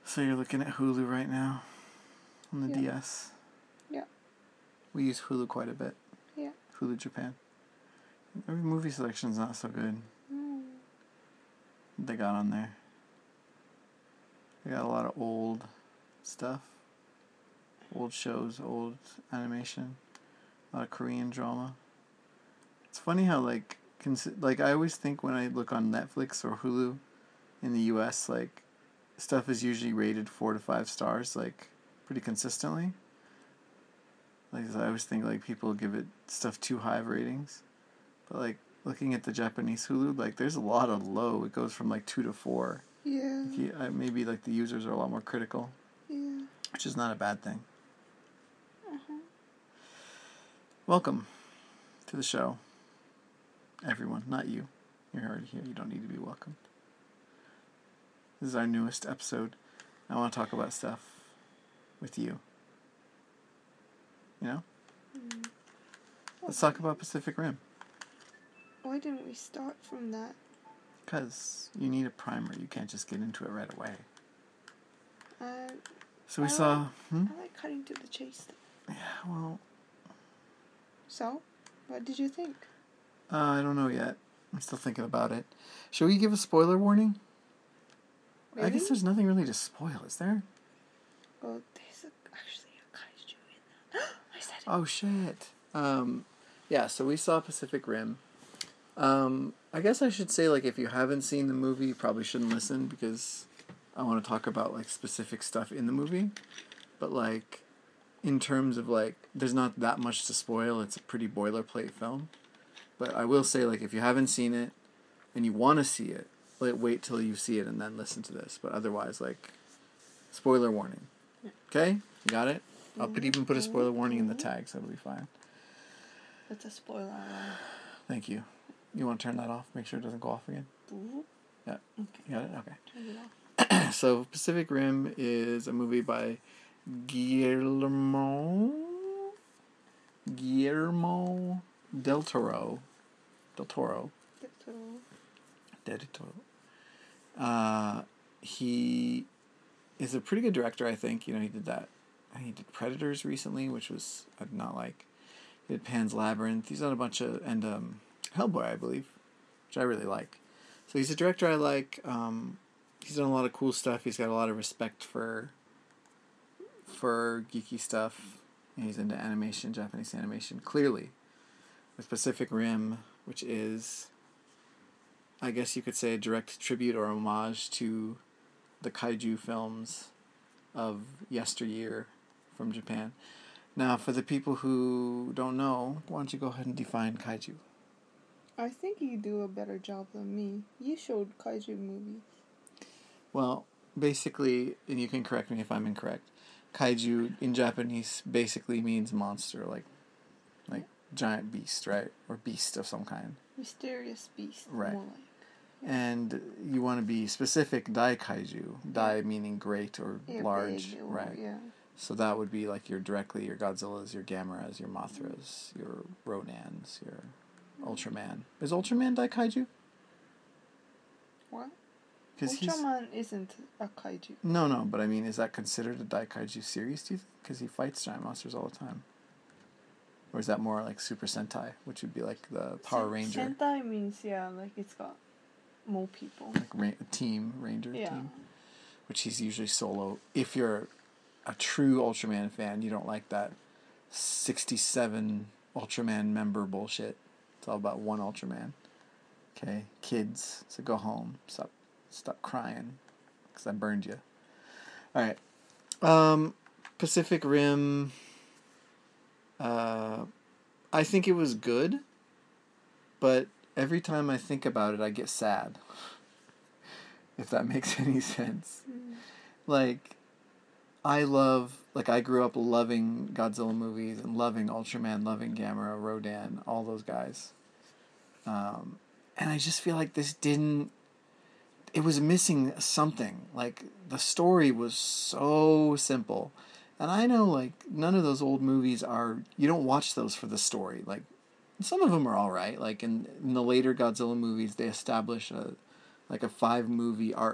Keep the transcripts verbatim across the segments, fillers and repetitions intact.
So you're looking at Hulu right now on the Yeah. D S. Yeah. We use Hulu quite a bit. Yeah. Hulu Japan. Every movie selection's not so good. Mm. They got on there. They got a lot of old stuff. Old shows, old animation. A lot of Korean drama. It's funny how, like, cons- like I always think when I look on Netflix or Hulu in the U S, like, stuff is usually rated four to five stars, like, pretty consistently. Like, I always think, like, people give it stuff too high of ratings. But, like, looking at the Japanese Hulu, like, there's a lot of low. It goes from, like, two to four. Yeah. Like, you, uh, maybe, like, the users are a lot more critical. Yeah. Which is not a bad thing. Uh-huh. Welcome to the show, everyone. Not you. You're already here. You don't need to be welcomed. This is our newest episode. I want to talk about stuff with you. You know? Mm. Let's talk about Pacific Rim. Why didn't we start from that? Because you need a primer. You can't just get into it right away. Uh, So we I saw... Like, hmm? I like cutting to the chase. Yeah, well... So, what did you think? Uh, I don't know yet. I'm still thinking about it. Should we give a spoiler warning? Really? I guess there's nothing really to spoil, is there? Oh, there's a, actually a kaiju in that. I said it. Oh, shit. Um, yeah, so we saw Pacific Rim. Um, I guess I should say, like, if you haven't seen the movie, you probably shouldn't listen, because I want to talk about, like, specific stuff in the movie. But, like, in terms of, like, there's not that much to spoil. It's a pretty boilerplate film. But I will say, like, if you haven't seen it, and you want to see it, like, wait till you see it and then listen to this. But otherwise, like, spoiler warning. Yeah. Okay? You got it? I'll put, Mhm. even put a spoiler warning in the Mhm. tag, so it'll be fine. That's a spoiler alarm. Thank you. You want to turn that off? Make sure it doesn't go off again? Ooh. Yeah. Okay. You got it? Okay. Turn it off. So, Pacific Rim is a movie by Guillermo... Guillermo del Toro. Del Toro. That's all. Del Toro. Uh, he is a pretty good director, I think. You know, he did that. He did Predators recently, which was I did not like. He did Pan's Labyrinth. He's done a bunch of and um, Hellboy, I believe, which I really like. So he's a director I like. Um, he's done a lot of cool stuff. He's got a lot of respect for for geeky stuff. And he's into animation, Japanese animation. Clearly, with Pacific Rim, which is, I guess you could say, a direct tribute or homage to the kaiju films of yesteryear from Japan. Now, for the people who don't know, why don't you go ahead and define kaiju? I think you do a better job than me. You showed kaiju movies. Well, basically, and you can correct me if I'm incorrect, kaiju in Japanese basically means monster, like like giant beast, right? Or beast of some kind. Mysterious beast. Right. More like. And you want to be specific, dai kaiju. Dai meaning great or Yeah, large, big or- right? Yeah. So that would be like your directly your Godzillas, your Gameras, your Mothras, your Ronans, your Ultraman. Is Ultraman dai kaiju? What? Because he's Ultraman isn't a kaiju. no, no. But I mean, is that considered a dai kaiju series? Do you think? Because he fights giant monsters all the time. Or is that more like Super Sentai, which would be like the Power Sen- Ranger, Sentai means, yeah, like it's got more people. like ra- team Ranger Yeah. team, which he's usually solo. If you're a true Ultraman fan, you don't like that sixty-seven Ultraman member bullshit. It's all about one Ultraman. Okay, kids, so go home. Stop, stop crying, because I burned you. All right, um, Pacific Rim. Uh, I think it was good, but every time I think about it, I get sad. If that makes any sense. Mm. Like, I love, like, I grew up loving Godzilla movies and loving Ultraman, loving Gamera, Rodan, all those guys. Um, and I just feel like this didn't, it was missing something. Like, the story was so simple. And I know, like, none of those old movies are, you don't watch those for the story. Like, some of them are all right. Like, in, in the later Godzilla movies, they establish a, like, a five-movie arc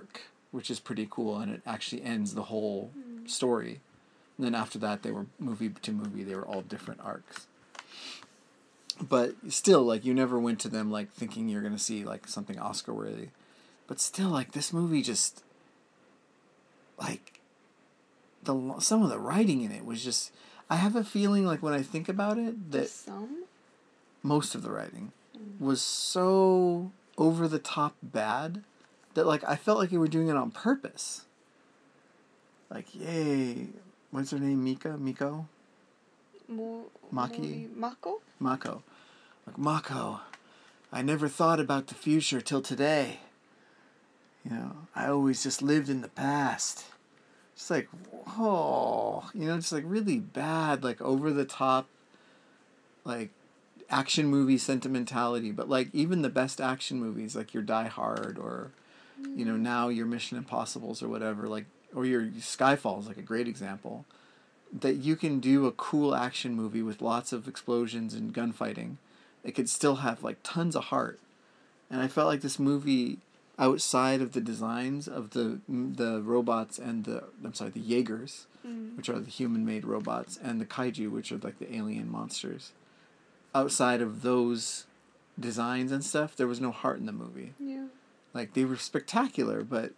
which is pretty cool, and it actually ends the whole Mm. story. And then after that, they were movie to movie. They were all different arcs. But still, like, you never went to them, like, thinking you're going to see, like, something Oscar-worthy. But still, like, this movie just, like, the some of the writing in it was just... I have a feeling, like, when I think about it, that... Some? Most of the writing Mm. was so over-the-top bad that, like, I felt like you were doing it on purpose. Like, yay... What's her name? Mika? Miko? Mo- Maki? Mori- Mako? Mako. Like, Mako, I never thought about the future till today. You know, I always just lived in the past. Just like, oh, you know, just like really bad, like over the top, like action movie sentimentality. But like even the best action movies, like your Die Hard or, you know, now your Mission Impossibles or whatever, like, or your Skyfall is like a great example. That you can do a cool action movie with lots of explosions and gunfighting. It could still have like tons of heart. And I felt like this movie, outside of the designs of the the robots and the I'm sorry the Jaegers, Mm. which are the human-made robots, and the kaiju, which are like the alien monsters. Outside of those designs and stuff, there was no heart in the movie. Yeah. Like they were spectacular, but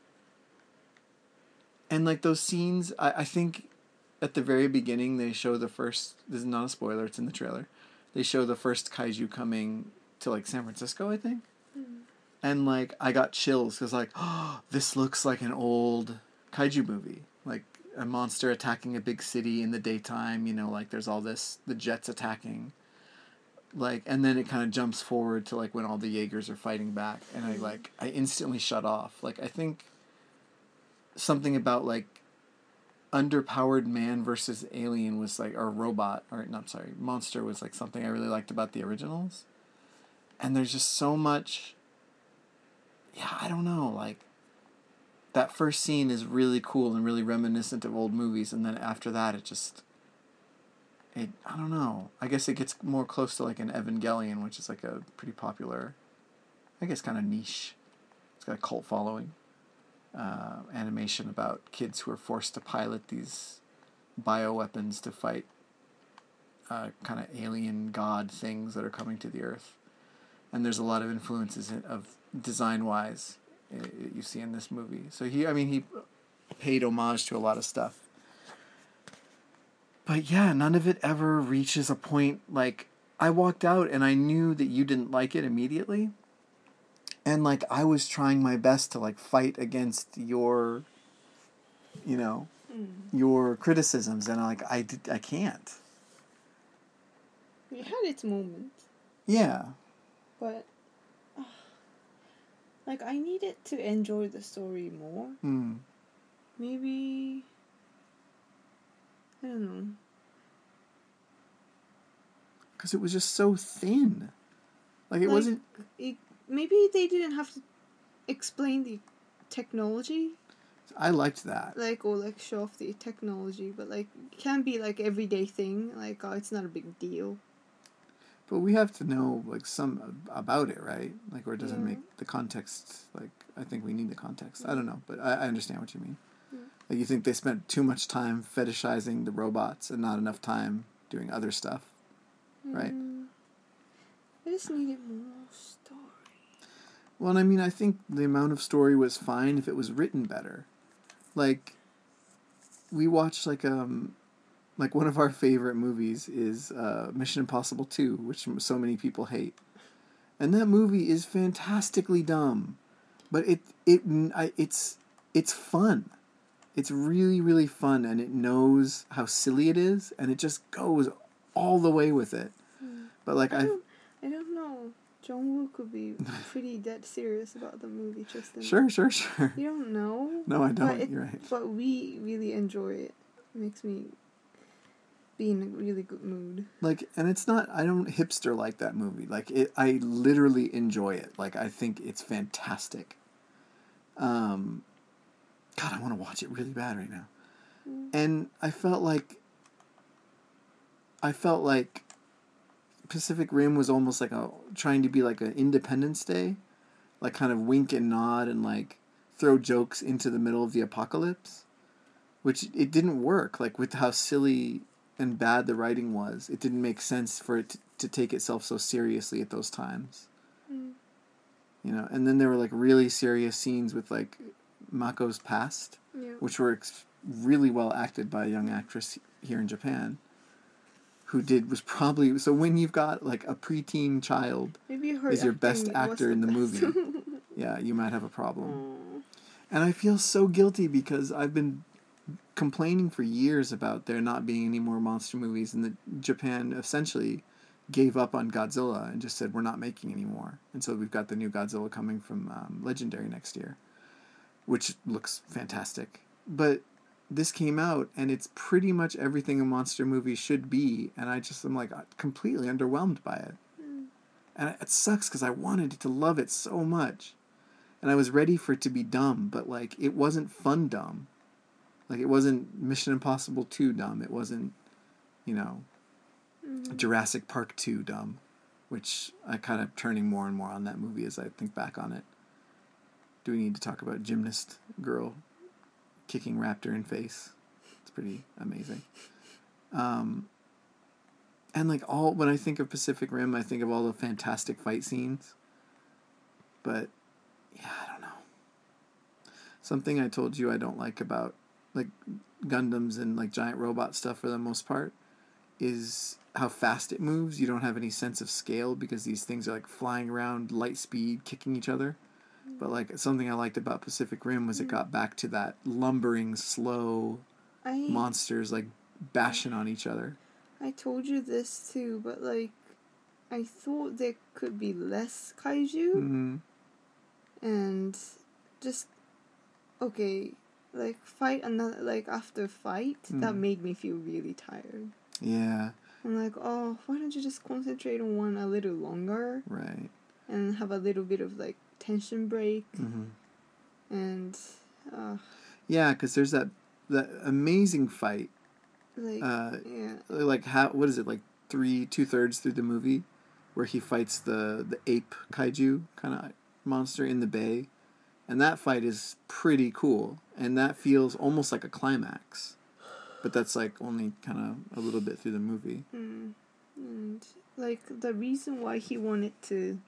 and like those scenes, I, I think at the very beginning they show the first. This is not a spoiler; it's in the trailer. They show the first kaiju coming to like San Francisco, I think. Mm. And, like, I got chills because, like, oh, this looks like an old kaiju movie. Like, a monster attacking a big city in the daytime, you know, like, there's all this, the jets attacking. Like, and then it kind of jumps forward to, like, when all the Jaegers are fighting back. And I, like, I instantly shut off. Like, I think something about, like, underpowered man versus alien was, like, or robot, or, no, I'm sorry, monster was, like, something I really liked about the originals. And there's just so much... Yeah, I don't know, like, that first scene is really cool and really reminiscent of old movies, and then after that, it just, it, I don't know, I guess it gets more close to, like, an Evangelion, which is, like, a pretty popular, I guess, kind of niche, it's got a cult following, uh, animation about kids who are forced to pilot these bioweapons to fight, uh, kind of alien god things that are coming to the Earth, and there's a lot of influences in, of design-wise, you see in this movie. So he, I mean, he paid homage to a lot of stuff. But yeah, none of it ever reaches a point, like, I walked out and I knew that you didn't like it immediately. And, like, I was trying my best to, like, fight against your, you know, Mm. your criticisms. And, like, I, did, I can't. It had its moments, Yeah. but uh, like I needed to enjoy the story more. Mm. Maybe I don't know. Because it was just so thin. Like, it Like, wasn't... It, maybe they didn't have to explain the technology, I liked that. like, or like show off the technology, but like it can be like everyday thing. Like, oh, it's not a big deal. But we have to know, like, some about it, right? Like, or it doesn't Yeah. make the context, like, I think we need the context. I don't know, but I, I understand what you mean. Yeah. Like, you think they spent too much time fetishizing the robots and not enough time doing other stuff, right? Mm, I just needed more story. Well, and I mean, I think the amount of story was fine if it was written better. Like, we watched, like, um... Like, one of our favorite movies is uh, Mission Impossible two, which so many people hate. And that movie is fantastically dumb. But it it I, it's it's fun. It's really, really fun, and it knows how silly it is, and it just goes all the way with it. Mm. But, like, I I... don't, I don't know. John Woo could be pretty dead serious about the movie, Tristan. Sure, sure, sure. You don't know? No, I don't. But it, You're right. But we really enjoy it. It makes me be in a really good mood. Like, and it's not, I don't hipster like that movie. Like, it, I literally enjoy it. Like, I think it's fantastic. Um, God, I want to watch it really bad right now. Mm. And I felt like, I felt like Pacific Rim was almost like a, trying to be like an Independence Day. Like, kind of wink and nod and, like, throw jokes into the middle of the apocalypse, which it didn't work. Like, with how silly and bad the writing was, it didn't make sense for it to, to take itself so seriously at those times. Mm. You know, and then there were like really serious scenes with like Mako's past, Yeah. which were ex- really well acted by a young actress here in Japan, who did was probably so when you've got like a preteen child Maybe her is your best acting was actor the in the best. movie, yeah, you might have a problem. Aw. And I feel so guilty because I've been complaining for years about there not being any more monster movies, and that Japan essentially gave up on Godzilla and just said, we're not making any more. And so we've got the new Godzilla coming from um, Legendary next year, which looks fantastic. But this came out, and it's pretty much everything a monster movie should be, and I just am like completely underwhelmed by it. Mm. And it sucks because I wanted to love it so much. And I was ready for it to be dumb, but like it wasn't fun dumb. Like it wasn't Mission Impossible two dumb. It wasn't, you know, Mm-hmm. Jurassic Park two dumb, which I kind of turning more and more on that movie as I think back on it. Do we need to talk about gymnast girl kicking raptor in face? It's pretty amazing. Um, and like all, when I think of Pacific Rim, I think of all the fantastic fight scenes. But yeah, I don't know. Something I told you I don't like about like Gundams and like giant robot stuff for the most part is how fast it moves. You don't have any sense of scale because these things are like flying around light speed, kicking each other. Mm. But like something I liked about Pacific Rim was mm. it got back to that lumbering, slow I, monsters like bashing on each other. I told you this too, but like I thought there could be less kaiju. Mm-hmm. And just okay, like fight another like after fight, mm. that made me feel really tired. Yeah. I'm like, oh, why don't you just concentrate on one a little longer? Right. And have a little bit of, like, tension break. Mm-hmm. And, uh... yeah, because there's that that amazing fight. Like, uh, yeah. Like, how, what is it, like three, two-thirds through the movie? Where he fights the, the ape kaiju kind of monster in the bay. And that fight is pretty cool. And that feels almost like a climax. But that's, like, only kind of a little bit through the movie. Mm. And, like, the reason why he wanted to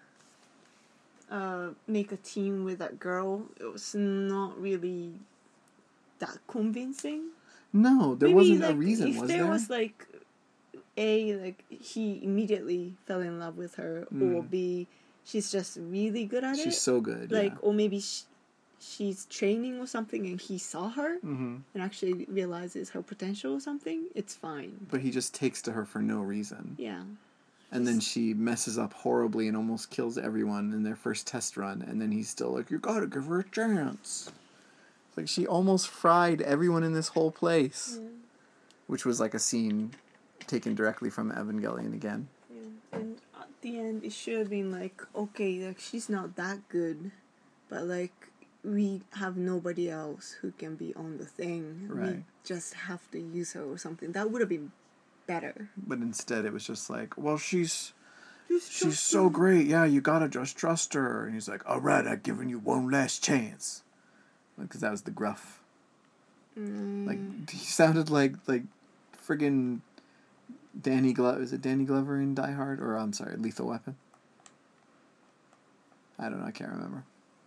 uh, make a team with that girl, it was not really that convincing. No, there Maybe, wasn't like, a reason, if was there? there? was, like, A, like, he immediately fell in love with her, mm. or B, she's just really good at she's it. She's so good, Like, yeah. or maybe she, she's training or something and he saw her mm-hmm. and actually realizes her potential or something, it's fine. But he just takes to her for no reason. Yeah. And then she messes up horribly and almost kills everyone in their first test run, and then he's still like, you gotta give her a chance. It's like, she almost fried everyone in this whole place. Yeah. Which was like a scene taken directly from Evangelion again. Yeah. And at the end, it should have been like, okay, like, she's not that good, but like, we have nobody else who can be on the thing. Right. We just have to use her or something. That would have been better. But instead it was just like, well, she's just she's so her. great. Yeah, you gotta just trust her. And he's like, all right, I've given you one last chance. Because that was the gruff. Mm. Like, he sounded like, like friggin' Danny Glover. Is it Danny Glover in Die Hard? Or, I'm sorry, Lethal Weapon? I don't know, I can't remember.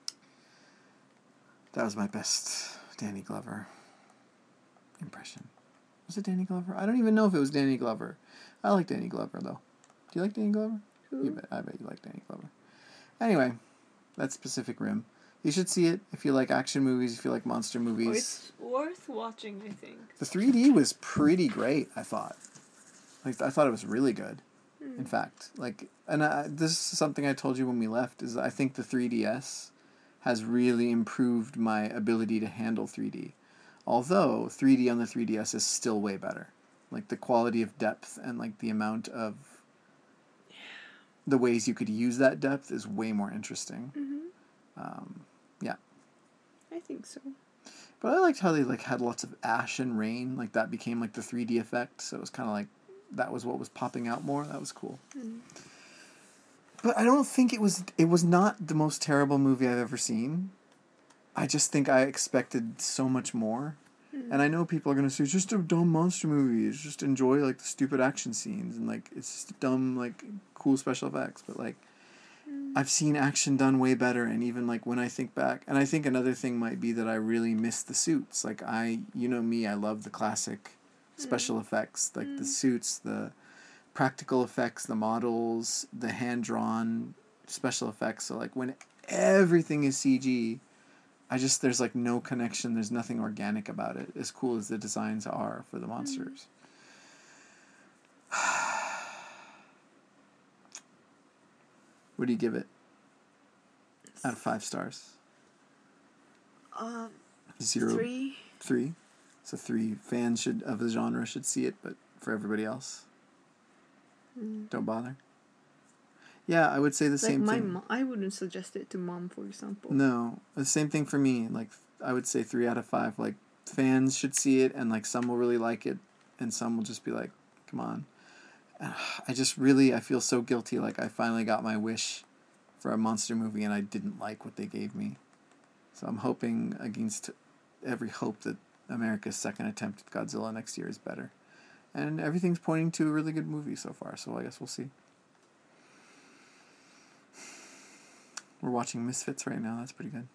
That was my best Danny Glover impression. Was it Danny Glover? I don't even know if it was Danny Glover. I like Danny Glover, though. Do you like Danny Glover? Who? You bet, I bet you like Danny Glover. Anyway, that's Pacific Rim. You should see it if you like action movies, if you like monster movies. Oh, it's worth watching, I think. The three D was pretty great, I thought. Like, I thought it was really good. Mm. In fact, like, and I, this is something I told you when we left, is I think the three D S has really improved my ability to handle three D. Although three D on the three D S is still way better. Like, the quality of depth and, like, the amount of yeah. the ways you could use that depth is way more interesting. Mm-hmm. Um, yeah. I think so. But I liked how they, like, had lots of ash and rain. Like, that became, like, the three D effect. So it was kind of like, that was what was popping out more. That was cool. Mm. But I don't think it was, it was not the most terrible movie I've ever seen. I just think I expected so much more. And I know people are going to say, it's just a dumb monster movie. It's just enjoy, like, the stupid action scenes. And, like, it's just dumb, like, cool special effects. But, like, Mm. I've seen action done way better. And even, like, when I think back... And I think another thing might be that I really miss the suits. Like, I... You know me, I love the classic special Mm. effects. Like, Mm. the suits, the practical effects, the models, the hand-drawn special effects. So, like, when everything is C G... I just, there's like no connection, there's nothing organic about it, as cool as the designs are for the monsters. Mm. What do you give it out of five stars? Um, Zero. three. Three? So three fans should of the genre should see it, but for everybody else, Mm. don't bother. Yeah, I would say the Like same my thing. mo- I wouldn't suggest it to mom, for example. No, the same thing for me. Like, I would say three out of five. Like, fans should see it, and like some will really like it, and some will just be like, "Come on." I just really I feel so guilty. Like, I finally got my wish for a monster movie, and I didn't like what they gave me. So I'm hoping against every hope that America's second attempt at Godzilla next year is better, and everything's pointing to a really good movie so far. So I guess we'll see. We're watching Misfits right now. That's pretty good.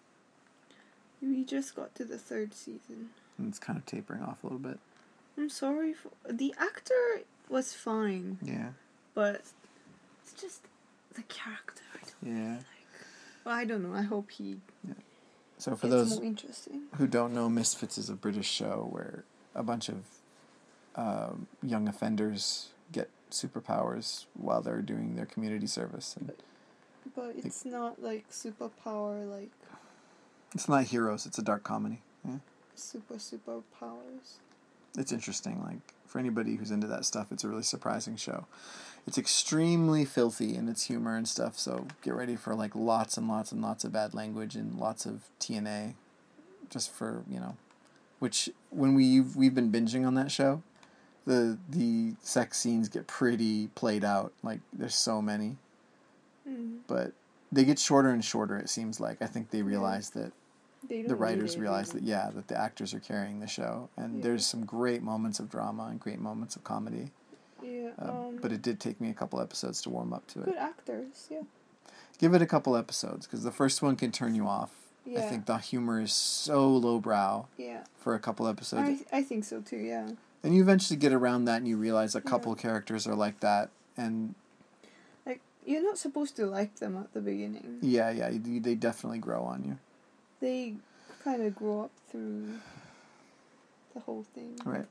We just got to the third season. And it's kind of tapering off a little bit. I'm sorry for the actor was fine, Yeah. but it's just the character. I don't Yeah. like. Well, I don't know. I hope he So for gets those more interesting. who don't know, Misfits is a British show where a bunch of um, young offenders get superpowers while they're doing their community service. And But it's not like superpower, like it's not heroes, it's a dark comedy. Yeah. super super powers. It's interesting. Like, for anybody who's into that stuff, it's a really surprising show. It's extremely filthy in its humor and stuff, so get ready for like lots and lots and lots of bad language and lots of T N A, just for, you know, which when we've we've been binging on that show, the the sex scenes get pretty played out. Like, there's so many, Mm. but they get shorter and shorter. It seems like I think they realize that They don't the need writers it, realize really. that yeah that the actors are carrying the show, and Yeah. there's some great moments of drama and great moments of comedy. Yeah. Uh, Um. but it did take me a couple episodes to warm up to it. Good actors. Yeah. Give it a couple episodes, because the first one can turn you off. Yeah. I think the humor is so lowbrow Yeah. for a couple episodes. I I think so too. Yeah. And you eventually get around that and you realize a couple Yeah. characters are like that. And Like, you're not supposed to like them at the beginning. yeah, yeah, you- they definitely grow on you. They kind of grow up through the whole thing. Right.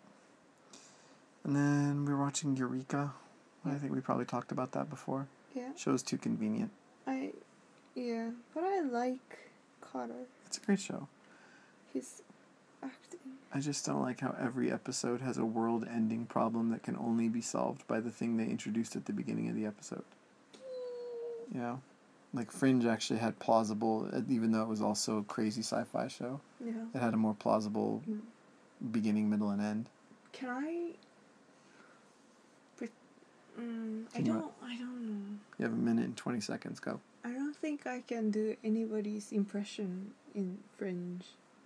And then we're watching Eureka. Yeah. I think we probably talked about that before. Yeah. Show's too convenient. I. Yeah. But I like Carter. It's a great show. His acting. I just don't like how every episode has a world-ending problem that can only be solved by the thing they introduced at the beginning of the episode. You know? Like, Fringe actually had plausible, even though it was also a crazy sci-fi show. Yeah. It had a more plausible Mm. beginning, middle, and end. Can I? Pre- mm, I Can you don't. I don't know. You have a minute and twenty seconds, go. I don't think I can do anybody's impression in Fringe.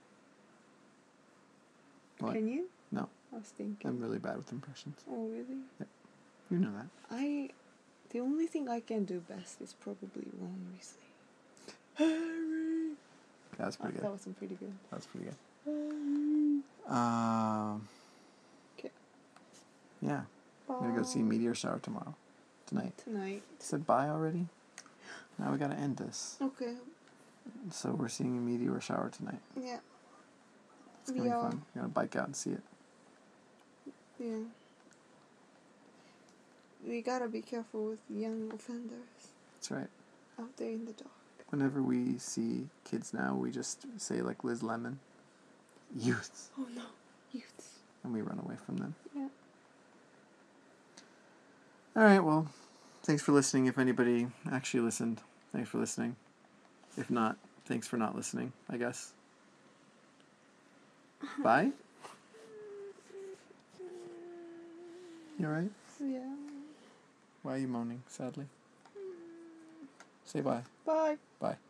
What? Can you? No. I was thinking. I'm really bad with impressions. Oh, really? You know that. I. The only thing I can do best is probably Ron Weasley. Harry! That's Oh, pretty that good. wasn't pretty good. That's pretty good. Harry! Um, Okay. yeah. I'm going to go see Meteor Shower tomorrow. Tonight. Tonight. Said bye already? Now we got to end this. Okay. So we're seeing a Meteor Shower tonight. Yeah. It's going to We be are. fun. We're going to bike out and see it. Yeah. We gotta be careful with young offenders That's right. out there in the dark. Whenever we see kids now, we just say, like Liz Lemon, youths, Oh no, youths. and we run away from them. Yeah. All right, well, thanks for listening. If anybody actually listened, thanks for listening. If not, thanks for not listening, I guess. Bye? You all right? Yeah. Why are you moaning, sadly? Say bye. Bye. Bye.